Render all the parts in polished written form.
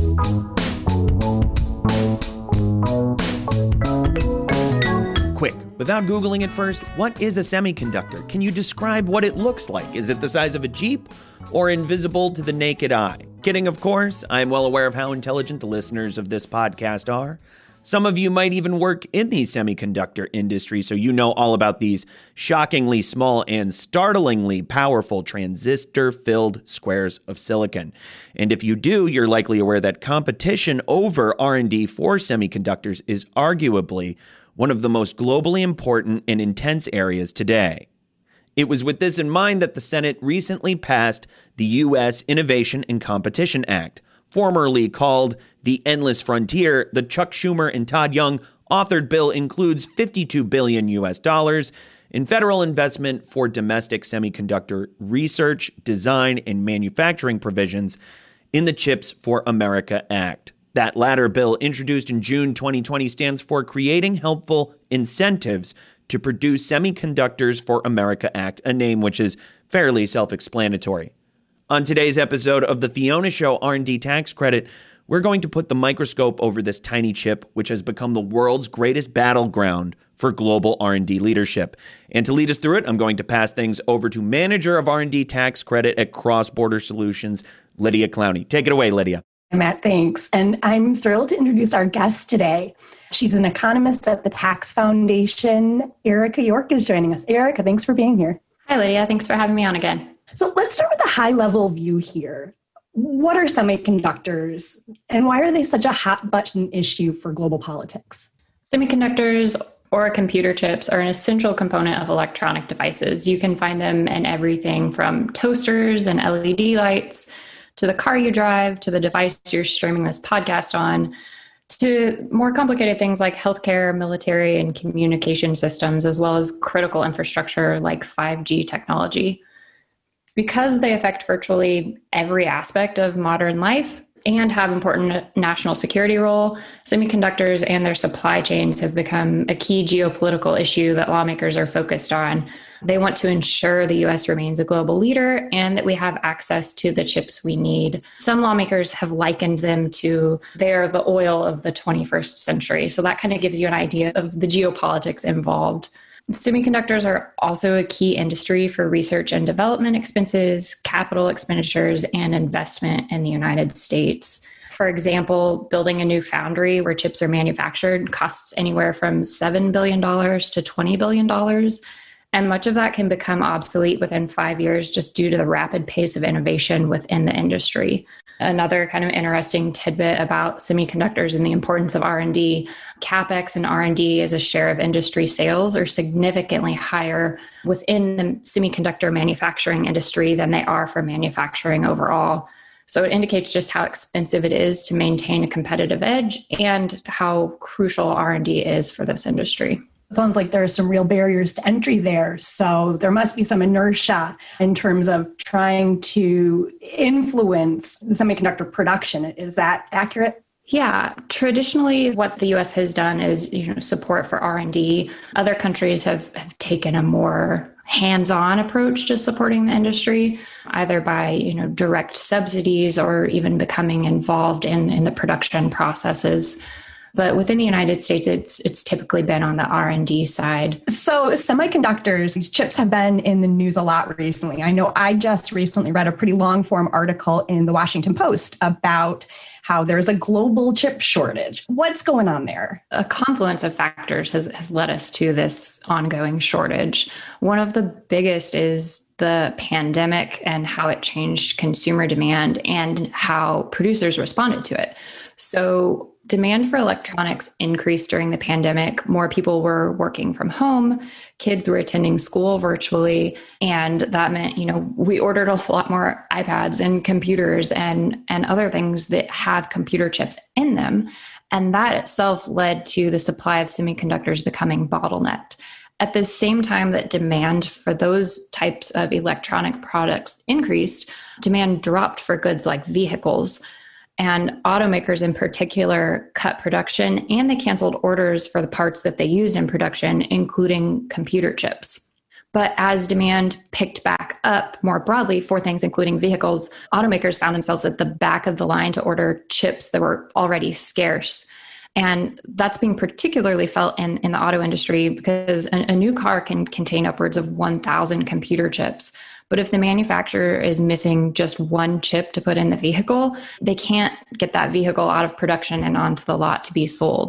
Quick, without Googling it first, what is a semiconductor? Can you describe what it looks like? Is it the size of a Jeep or invisible to the naked eye? Kidding, of course. I'm well aware of how intelligent the listeners of this podcast are. Some of you might even work in the semiconductor industry, so you know all about these shockingly small and startlingly powerful transistor-filled squares of silicon. And if you do, you're likely aware that competition over R&D for semiconductors is arguably one of the most globally important and intense areas today. It was with this in mind that the Senate recently passed the U.S. Innovation and Competition Act, formerly called the Endless Frontier. The Chuck Schumer and Todd Young authored bill includes $52 billion in federal investment for domestic semiconductor research, design, and manufacturing provisions in the CHIPS for America Act. That latter bill, introduced in June 2020, stands for Creating Helpful Incentives to Produce Semiconductors for America Act, a name which is fairly self-explanatory. On today's episode of The Fiona Show R&D Tax Credit, we're going to put the microscope over this tiny chip, which has become the world's greatest battleground for global R&D leadership. And to lead us through it, I'm going to pass things over to Manager of R&D Tax Credit at Cross Border Solutions, Lydia Clowney. Take it away, Lydia. Matt, thanks. And I'm thrilled to introduce our guest today. She's an economist at the Tax Foundation. Erica York is joining us. Erica, thanks for being here. Hi, Lydia. Thanks for having me on again. So let's start with a high-level view here. What are semiconductors, and why are they such a hot-button issue for global politics? Semiconductors or computer chips are an essential component of electronic devices. You can find them in everything from toasters and LED lights to the car you drive, to the device you're streaming this podcast on, to more complicated things like healthcare, military, and communication systems, as well as critical infrastructure like 5G technology. Because they affect virtually every aspect of modern life and have important national security role, semiconductors and their supply chains have become a key geopolitical issue that lawmakers are focused on. They want to ensure the U.S. remains a global leader and that we have access to the chips we need. Some lawmakers have likened them to they're the oil of the 21st century. So that kind of gives you an idea of the geopolitics involved. Semiconductors are also a key industry for research and development expenses, capital expenditures, and investment in the United States. For example, building a new foundry where chips are manufactured costs anywhere from $7 billion to $20 billion. And much of that can become obsolete within 5 years just due to the rapid pace of innovation within the industry. Another kind of interesting tidbit about semiconductors and the importance of R&D, CapEx and R&D as a share of industry sales are significantly higher within the semiconductor manufacturing industry than they are for manufacturing overall. So it indicates just how expensive it is to maintain a competitive edge and how crucial R&D is for this industry. Sounds like there are some real barriers to entry there. So there must be some inertia in terms of trying to influence the semiconductor production. Is that accurate? Yeah, traditionally what the US has done is, support for R&D. Other countries have taken a more hands-on approach to supporting the industry, either by, direct subsidies or even becoming involved in the production processes. But within the United States, it's typically been on the R&D side. So semiconductors, these chips have been in the news a lot recently. I know I just recently read a pretty long form article in the Washington Post about how there's a global chip shortage. What's going on there? A confluence of factors has led us to this ongoing shortage. One of the biggest is the pandemic and how it changed consumer demand and how producers responded to it. So demand for electronics increased during the pandemic. More people were working from home. Kids were attending school virtually. And that meant, we ordered a lot more iPads and computers and other things that have computer chips in them. And that itself led to the supply of semiconductors becoming bottlenecked. At the same time that demand for those types of electronic products increased, demand dropped for goods like vehicles. And automakers in particular cut production and they canceled orders for the parts that they used in production, including computer chips. But as demand picked back up more broadly for things, including vehicles, automakers found themselves at the back of the line to order chips that were already scarce. And that's being particularly felt in the auto industry because a new car can contain upwards of 1,000 computer chips. But if the manufacturer is missing just one chip to put in the vehicle, they can't get that vehicle out of production and onto the lot to be sold.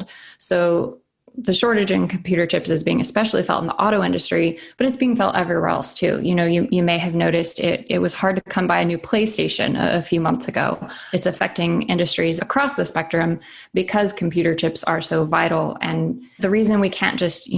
So the shortage in computer chips is being especially felt in the auto industry, but it's being felt everywhere else too. You may have noticed it was hard to come by a new PlayStation a few months ago. It's affecting industries across the spectrum because computer chips are so vital. And the reason we can't just,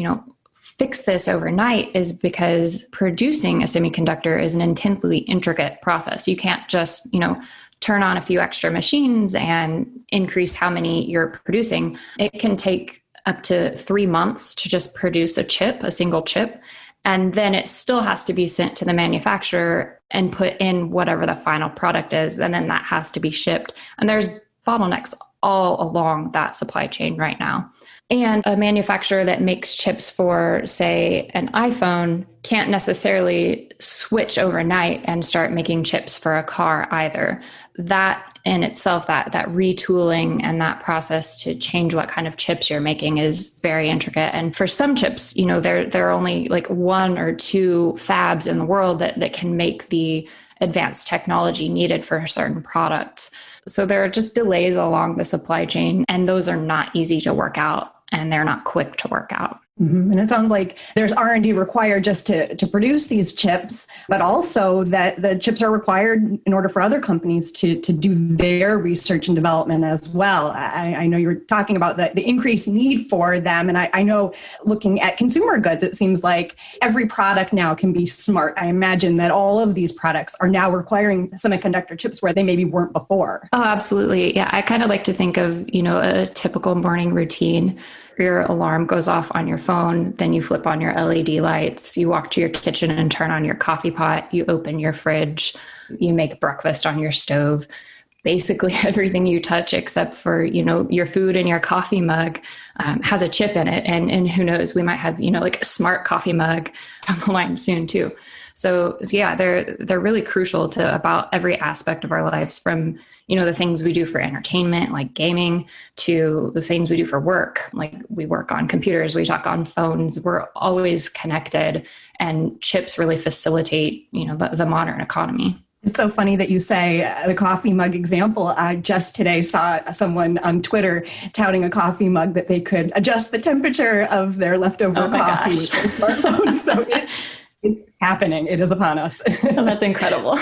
fix this overnight is because producing a semiconductor is an intensely intricate process. You can't just, turn on a few extra machines and increase how many you're producing. It can take up to 3 months to just produce a single chip. And then it still has to be sent to the manufacturer and put in whatever the final product is. And then that has to be shipped. And there's bottlenecks all along that supply chain right now. And a manufacturer that makes chips for, say, an iPhone can't necessarily switch overnight and start making chips for a car either. That in itself, that retooling and that process to change what kind of chips you're making is very intricate. And for some chips, there are only like 1 or 2 fabs in the world that can make the advanced technology needed for certain products. So there are just delays along the supply chain, and those are not easy to work out, and they're not quick to work out. Mm-hmm. And it sounds like there's R&D required just to produce these chips, but also that the chips are required in order for other companies to do their research and development as well. I know you're talking about the increased need for them. And I know looking at consumer goods, it seems like every product now can be smart. I imagine that all of these products are now requiring semiconductor chips where they maybe weren't before. Oh, absolutely. Yeah, I kind of like to think of, a typical morning routine. Your alarm goes off on your phone, then you flip on your LED lights, you walk to your kitchen and turn on your coffee pot, you open your fridge, you make breakfast on your stove. Basically everything you touch except for, your food and your coffee mug has a chip in it. And who knows, we might have, like a smart coffee mug down the line soon too. So yeah, they're really crucial to about every aspect of our lives, from the things we do for entertainment, like gaming, to the things we do for work. Like we work on computers, we talk on phones, we're always connected, and chips really facilitate, the modern economy. It's so funny that you say the coffee mug example. I just today saw someone on Twitter touting a coffee mug that they could adjust the temperature of their leftover coffee with their smartphone. So it's happening. It is upon us. Oh, that's incredible.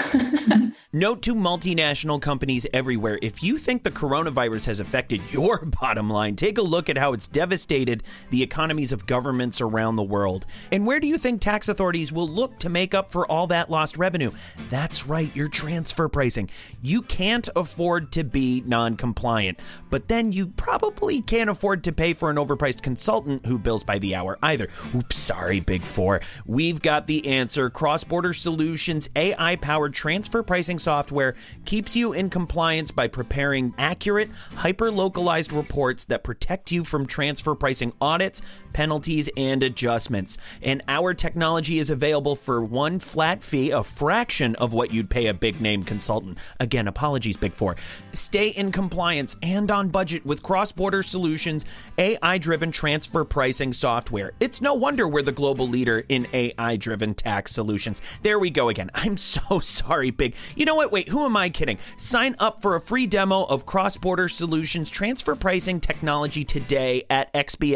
Note to multinational companies everywhere, if you think the coronavirus has affected your bottom line, take a look at how it's devastated the economies of governments around the world. And where do you think tax authorities will look to make up for all that lost revenue? That's right, your transfer pricing. You can't afford to be non-compliant, but then you probably can't afford to pay for an overpriced consultant who bills by the hour either. Oops, sorry, Big Four. We've got the answer. Cross-Border Solutions AI-powered transfer pricing software keeps you in compliance by preparing accurate, hyper-localized reports that protect you from transfer pricing audits, penalties, and adjustments. And our technology is available for one flat fee, a fraction of what you'd pay a big-name consultant. Again, apologies, Big Four. Stay in compliance and on budget with Cross-Border Solutions AI-driven transfer pricing software. It's no wonder we're the global leader in AI-driven tax solutions. There we go again. I'm so sorry, Big. You know what? Wait, who am I kidding? Sign up for a free demo of Cross-Border Solutions transfer pricing technology today at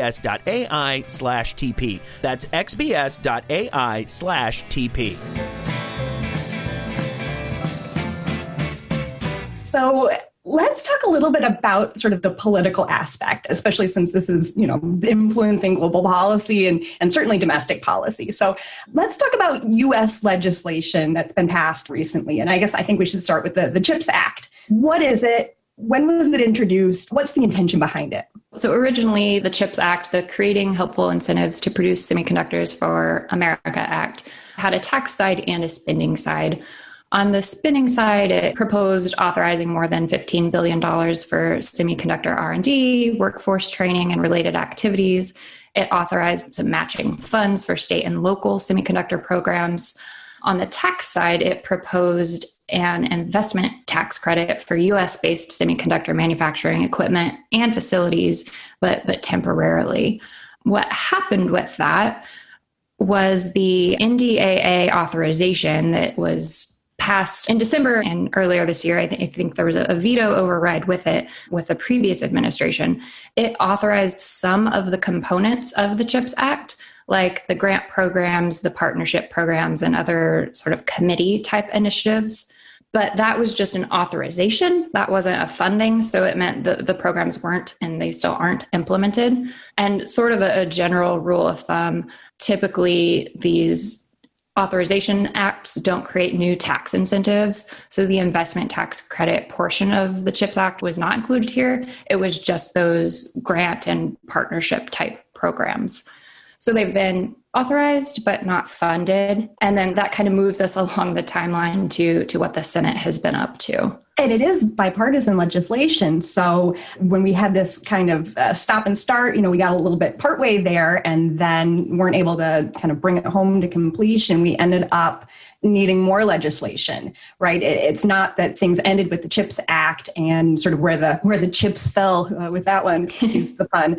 xbs.ai/TP. That's xbs.ai/TP. So let's talk a little bit about sort of the political aspect, especially since this is, influencing global policy and certainly domestic policy. So let's talk about U.S. legislation that's been passed recently. And I think we should start with the CHIPS Act. What is it? When was it introduced? What's the intention behind it? So originally, the CHIPS Act, the Creating Helpful Incentives to Produce Semiconductors for America Act, had a tax side and a spending side. On the spending side, it proposed authorizing more than $15 billion for semiconductor R&D, workforce training, and related activities. It authorized some matching funds for state and local semiconductor programs. On the tax side, it proposed an investment tax credit for US-based semiconductor manufacturing equipment and facilities, but temporarily. What happened with that was the NDAA authorization that was passed in December and earlier this year. I think there was a veto override with it with the previous administration. It authorized some of the components of the CHIPS Act, like the grant programs, the partnership programs, and other sort of committee type initiatives. But that was just an authorization. That wasn't a funding. So it meant that the programs weren't, and they still aren't implemented. And sort of a general rule of thumb, typically these authorization acts don't create new tax incentives. So the investment tax credit portion of the CHIPS Act was not included here. It was just those grant and partnership type programs. So they've been authorized, but not funded. And then that kind of moves us along the timeline to what the Senate has been up to. And it is bipartisan legislation. So when we had this kind of stop and start, we got a little bit partway there and then weren't able to kind of bring it home to completion. We ended up needing more legislation, right? It's not that things ended with the CHIPS Act and sort of where the chips fell with that one, excuse the pun.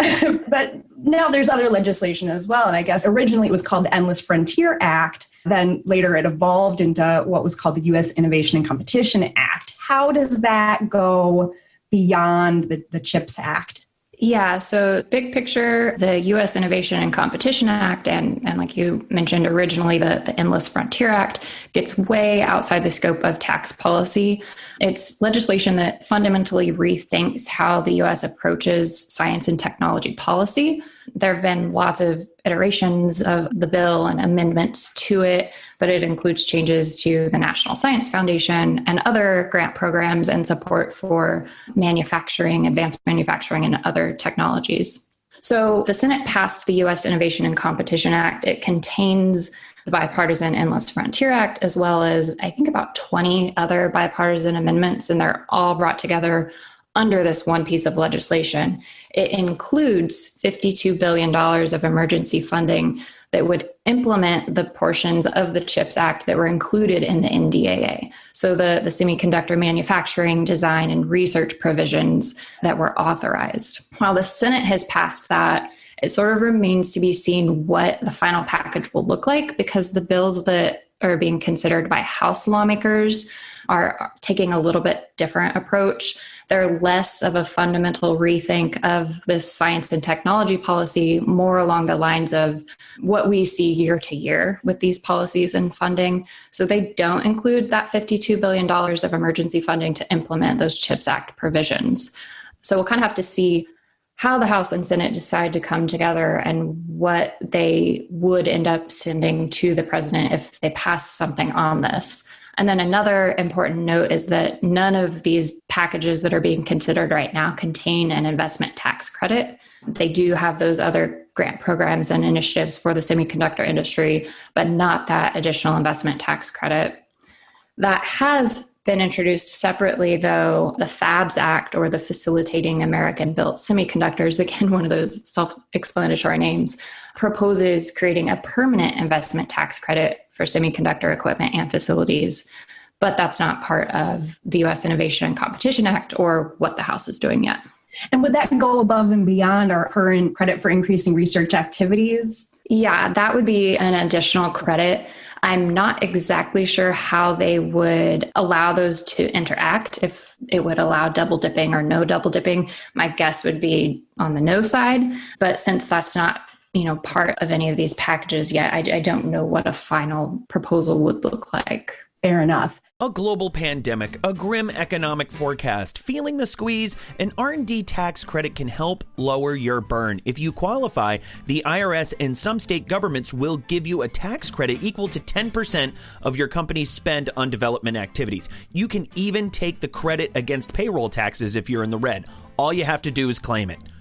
But now there's other legislation as well. And I guess originally it was called the Endless Frontier Act. Then later it evolved into what was called the U.S. Innovation and Competition Act. How does that go beyond the CHIPS Act? Yeah, so big picture, the U.S. Innovation and Competition Act, and like you mentioned originally, the Endless Frontier Act gets way outside the scope of tax policy. It's legislation that fundamentally rethinks how the U.S. approaches science and technology policy. There have been lots of iterations of the bill and amendments to it, but it includes changes to the National Science Foundation and other grant programs and support for manufacturing, advanced manufacturing, and other technologies. So the Senate passed the U.S. Innovation and Competition Act. It contains the bipartisan Endless Frontier Act, as well as I think about 20 other bipartisan amendments, and they're all brought together under this one piece of legislation. It includes $52 billion of emergency funding that would implement the portions of the CHIPS Act that were included in the NDAA. So the semiconductor manufacturing, design, and research provisions that were authorized. While the Senate has passed that, it sort of remains to be seen what the final package will look like, because the bills that are being considered by House lawmakers are taking a little bit different approach. They're less of a fundamental rethink of this science and technology policy, more along the lines of what we see year to year with these policies and funding. So they don't include that $52 billion of emergency funding to implement those CHIPS Act provisions. So we'll kind of have to see how the House and Senate decide to come together and what they would end up sending to the president if they pass something on this. And then another important note is that none of these packages that are being considered right now contain an investment tax credit. They do have those other grant programs and initiatives for the semiconductor industry, but not that additional investment tax credit. That has been introduced separately, though. The FABS Act, or the Facilitating American-Built Semiconductors, again, one of those self-explanatory names, proposes creating a permanent investment tax credit for semiconductor equipment and facilities. But that's not part of the U.S. Innovation and Competition Act or what the House is doing yet. And would that go above and beyond our current credit for increasing research activities? Yeah, that would be an additional credit. I'm not exactly sure how they would allow those to interact, if it would allow double dipping or no double dipping. My guess would be on the no side. But since that's not, part of any of these packages yet, I don't know what a final proposal would look like. Fair enough. A global pandemic, a grim economic forecast, feeling the squeeze, an R&D tax credit can help lower your burn. If you qualify, the IRS and some state governments will give you a tax credit equal to 10% of your company's spend on development activities. You can even take the credit against payroll taxes if you're in the red. All you have to do is claim it.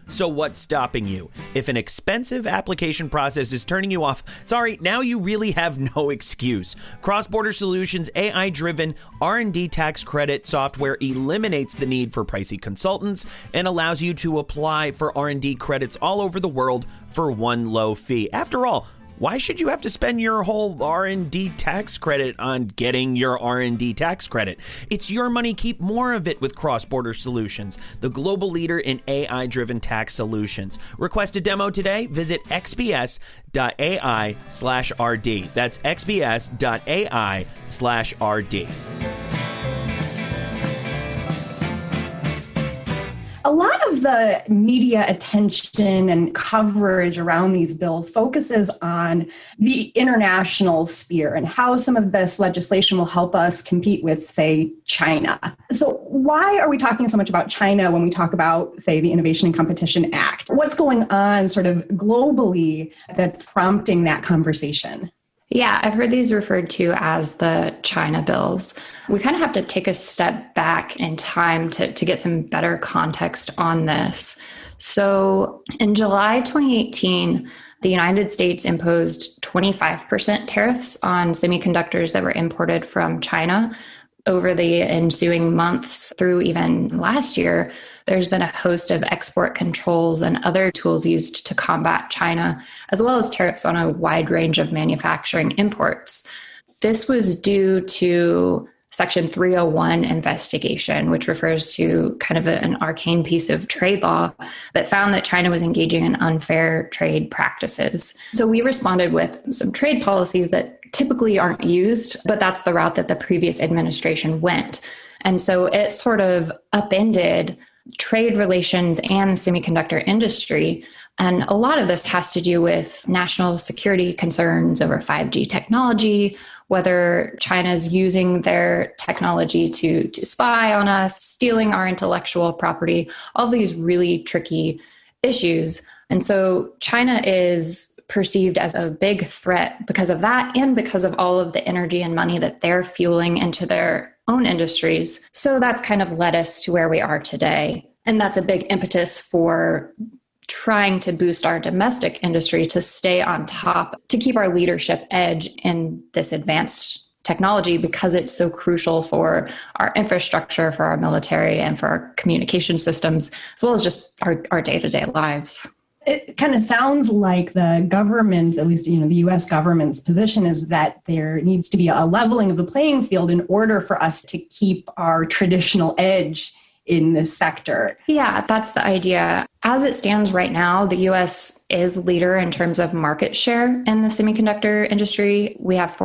So what's stopping you? If an expensive application process is turning you off, sorry, now you really have no excuse. Cross-Border Solutions' AI-driven R&D tax credit software eliminates the need for pricey consultants and allows you to apply for R&D credits all over the world for one low fee. After all, why should you have to spend your whole R&D tax credit on getting your R&D tax credit? It's your money. Keep more of it with Cross-Border Solutions, the global leader in AI-driven tax solutions. Request a demo today. Visit xbs.ai/RD. That's xbs.ai/RD. A lot of the media attention and coverage around these bills focuses on the international sphere and how some of this legislation will help us compete with, say, China. So why are we talking so much about China when we talk about, say, the Innovation and Competition Act? What's going on sort of globally that's prompting that conversation? Yeah, I've heard these referred to as the China bills. We kind of have to take a step back in time to get some better context on this. So in July 2018, the United States imposed 25% tariffs on semiconductors that were imported from China. Over the ensuing months through even last year, there's been a host of export controls and other tools used to combat China, as well as tariffs on a wide range of manufacturing imports. This was due to Section 301 investigation, which refers to kind of an arcane piece of trade law that found that China was engaging in unfair trade practices. So we responded with some trade policies that typically aren't used, but that's the route that the previous administration went. And so it sort of upended trade relations and the semiconductor industry. And a lot of this has to do with national security concerns over 5G technology, whether China's using their technology to spy on us, stealing our intellectual property, all these really tricky issues. And so China is perceived as a big threat because of that and because of all of the energy and money that they're fueling into their own industries. So that's kind of led us to where we are today. And that's a big impetus for trying to boost our domestic industry to stay on top, to keep our leadership edge in this advanced technology, because it's so crucial for our infrastructure, for our military, and for our communication systems, as well as just our day-to-day lives. It kind of sounds like the government, at least, the U.S. government's position is that there needs to be a leveling of the playing field in order for us to keep our traditional edge in this sector. Yeah, that's the idea. As it stands right now, the U.S. is leader in terms of market share in the semiconductor industry. We have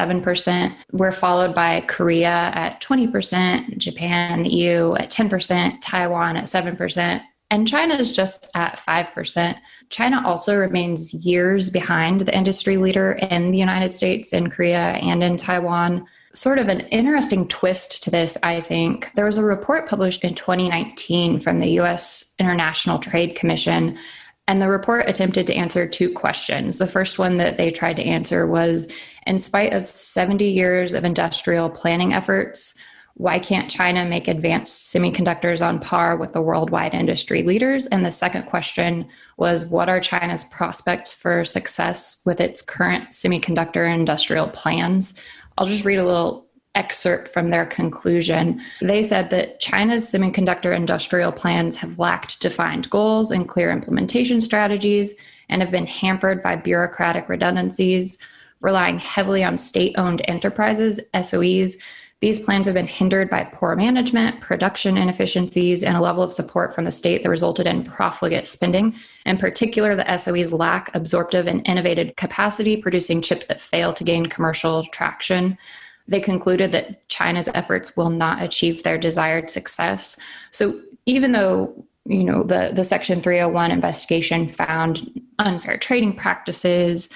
47%. We're followed by Korea at 20%, Japan and the EU at 10%, Taiwan at 7%. And China is just at 5%. China also remains years behind the industry leader in the United States, in Korea, and in Taiwan. Sort of an interesting twist to this, I think. There was a report published in 2019 from the U.S. International Trade Commission, and the report attempted to answer two questions. The first one that they tried to answer was, in spite of 70 years of industrial planning efforts, why can't China make advanced semiconductors on par with the worldwide industry leaders? And the second question was, what are China's prospects for success with its current semiconductor industrial plans? I'll just read a little excerpt from their conclusion. They said that China's semiconductor industrial plans have lacked defined goals and clear implementation strategies and have been hampered by bureaucratic redundancies, relying heavily on state-owned enterprises, SOEs. These plans have been hindered by poor management, production inefficiencies, and a level of support from the state that resulted in profligate spending. In particular, the SOEs lack absorptive and innovative capacity, producing chips that fail to gain commercial traction. They concluded that China's efforts will not achieve their desired success. So even though the Section 301 investigation found unfair trading practices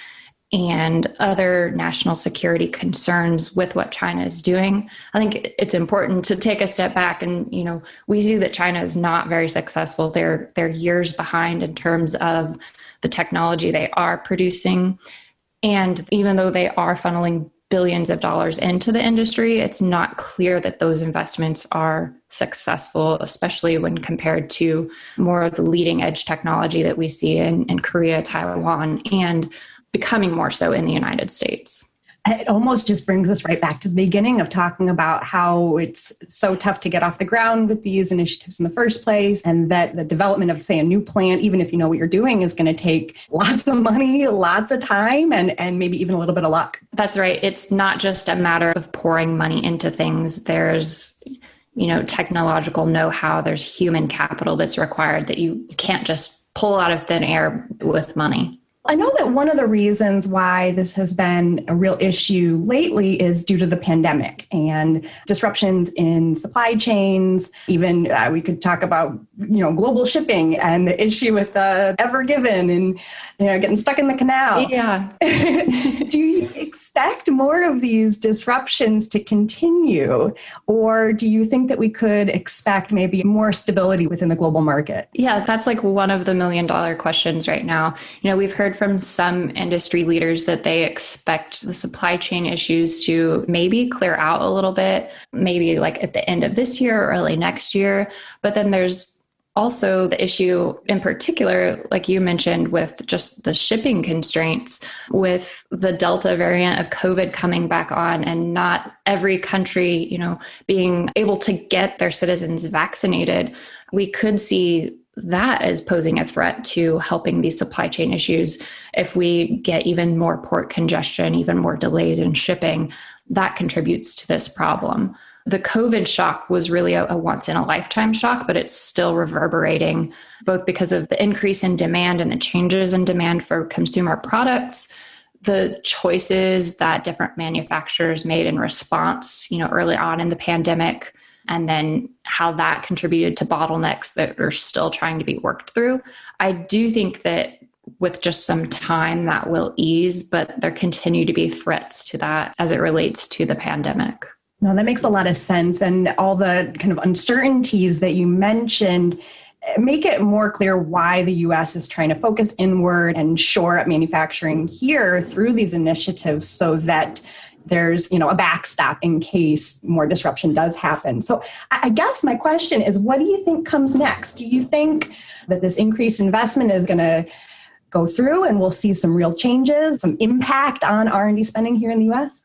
and other national security concerns with what China is doing, I think it's important to take a step back and, we see that China is not very successful. They're years behind in terms of the technology they are producing. And even though they are funneling billions of dollars into the industry, it's not clear that those investments are successful, especially when compared to more of the leading edge technology that we see in Korea, Taiwan, and becoming more so in the United States. It almost just brings us right back to the beginning of talking about how it's so tough to get off the ground with these initiatives in the first place, and that the development of, say, a new plant, even if you know what you're doing, is going to take lots of money, lots of time, and maybe even a little bit of luck. That's right. It's not just a matter of pouring money into things. There's technological know-how, there's human capital that's required that you can't just pull out of thin air with money. I know that one of the reasons why this has been a real issue lately is due to the pandemic and disruptions in supply chains. Even we could talk about, global shipping and the issue with Ever Given and, getting stuck in the canal. Yeah. Do you expect more of these disruptions to continue? Or do you think that we could expect maybe more stability within the global market? Yeah, that's like one of the $1 million questions right now. We've heard from some industry leaders that they expect the supply chain issues to maybe clear out a little bit, maybe like at the end of this year or early next year. But then there's also the issue in particular, like you mentioned, with just the shipping constraints, with the Delta variant of COVID coming back on and not every country, being able to get their citizens vaccinated. We could see that as posing a threat to helping these supply chain issues. If we get even more port congestion, even more delays in shipping, that contributes to this problem. The COVID shock was really a once in a lifetime shock, but it's still reverberating, both because of the increase in demand and the changes in demand for consumer products, the choices that different manufacturers made in response, early on in the pandemic, and then how that contributed to bottlenecks that are still trying to be worked through. I do think that with just some time that will ease, but there continue to be threats to that as it relates to the pandemic. No, that makes a lot of sense. And all the kind of uncertainties that you mentioned make it more clear why the U.S. is trying to focus inward and shore up manufacturing here through these initiatives so that there's, a backstop in case more disruption does happen. So I guess my question is, what do you think comes next? Do you think that this increased investment is going to go through and we'll see some real changes, some impact on R&D spending here in the U.S.?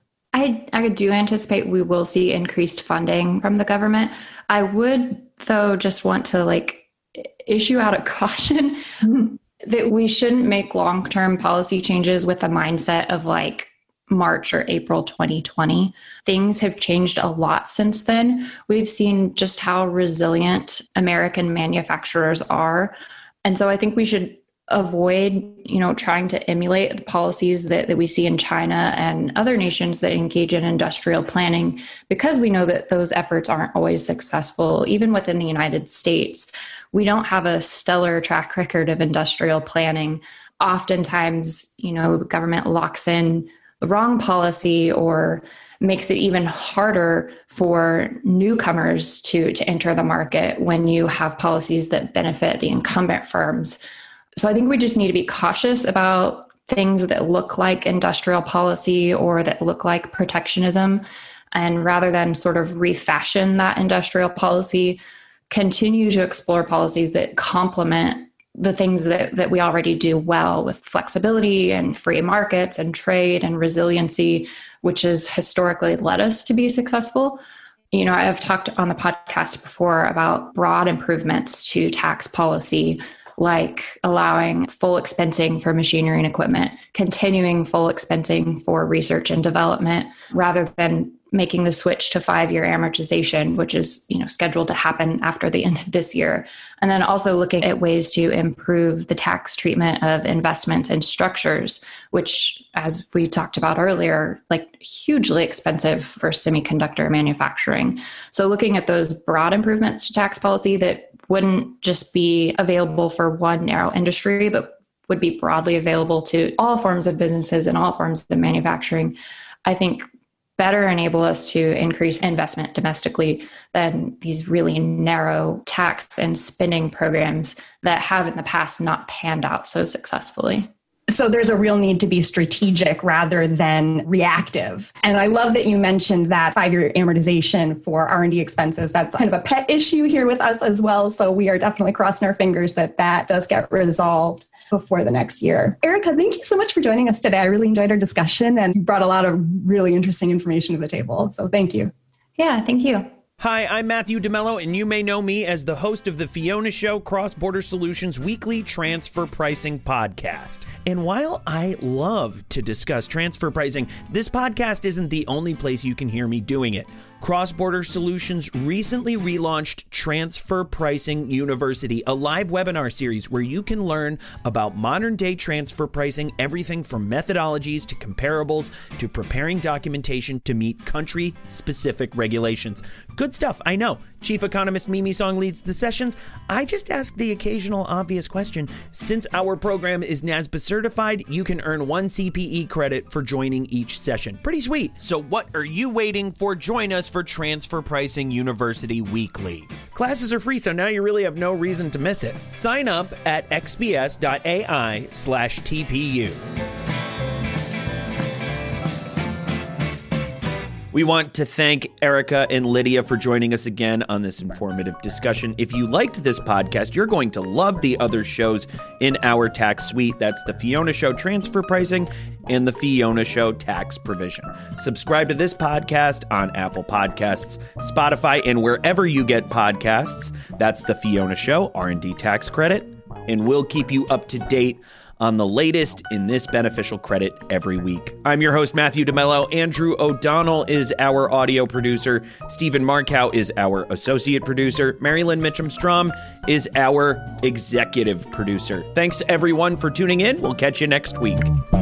I do anticipate we will see increased funding from the government. I would, though, just want to issue out a caution that we shouldn't make long-term policy changes with the mindset of March or April 2020. Things have changed a lot since then. We've seen just how resilient American manufacturers are. And so I think we should avoid, trying to emulate the policies that we see in China and other nations that engage in industrial planning, because we know that those efforts aren't always successful. Even within the United States, we don't have a stellar track record of industrial planning. Oftentimes, the government locks in the wrong policy or makes it even harder for newcomers to enter the market when you have policies that benefit the incumbent firms. So I think we just need to be cautious about things that look like industrial policy or that look like protectionism. And rather than sort of refashion that industrial policy, continue to explore policies that complement the things that we already do well, with flexibility and free markets and trade and resiliency, which has historically led us to be successful. I've talked on the podcast before about broad improvements to tax policy, like allowing full expensing for machinery and equipment, continuing full expensing for research and development, rather than making the switch to 5-year amortization, which is, scheduled to happen after the end of this year. And then also looking at ways to improve the tax treatment of investments and structures, which, as we talked about earlier, hugely expensive for semiconductor manufacturing. So looking at those broad improvements to tax policy that wouldn't just be available for one narrow industry, but would be broadly available to all forms of businesses and all forms of manufacturing, I think better enable us to increase investment domestically than these really narrow tax and spending programs that have in the past not panned out so successfully. So there's a real need to be strategic rather than reactive. And I love that you mentioned that 5-year amortization for R&D expenses. That's kind of a pet issue here with us as well. So we are definitely crossing our fingers that that does get resolved before the next year. Erica, thank you so much for joining us today. I really enjoyed our discussion and you brought a lot of really interesting information to the table. So thank you. Yeah, thank you. Hi, I'm Matthew DeMello, and you may know me as the host of the Fiona Show Cross-Border Solutions weekly transfer pricing podcast. And while I love to discuss transfer pricing, this podcast isn't the only place you can hear me doing it. Cross-Border Solutions recently relaunched Transfer Pricing University, a live webinar series where you can learn about modern-day transfer pricing, everything from methodologies to comparables to preparing documentation to meet country-specific regulations. Good stuff, I know. Chief Economist Mimi Song leads the sessions. I just ask the occasional obvious question. Since our program is NASBA certified, you can earn 1 CPE credit for joining each session. Pretty sweet. So what are you waiting for? Join us for Transfer Pricing University Weekly. Classes are free, so now you really have no reason to miss it. Sign up at xbs.ai/TPU. We want to thank Erica and Lydia for joining us again on this informative discussion. If you liked this podcast, you're going to love the other shows in our tax suite. That's the Fiona Show Transfer Pricing and the Fiona Show Tax Provision. Subscribe to this podcast on Apple Podcasts, Spotify, and wherever you get podcasts. That's the Fiona Show R&D Tax Credit, and we'll keep you up to date on the latest in this beneficial credit every week. I'm your host, Matthew DeMello. Andrew O'Donnell is our audio producer. Stephen Markow is our associate producer. Marilyn Mitchum-Strom is our executive producer. Thanks to everyone for tuning in. We'll catch you next week.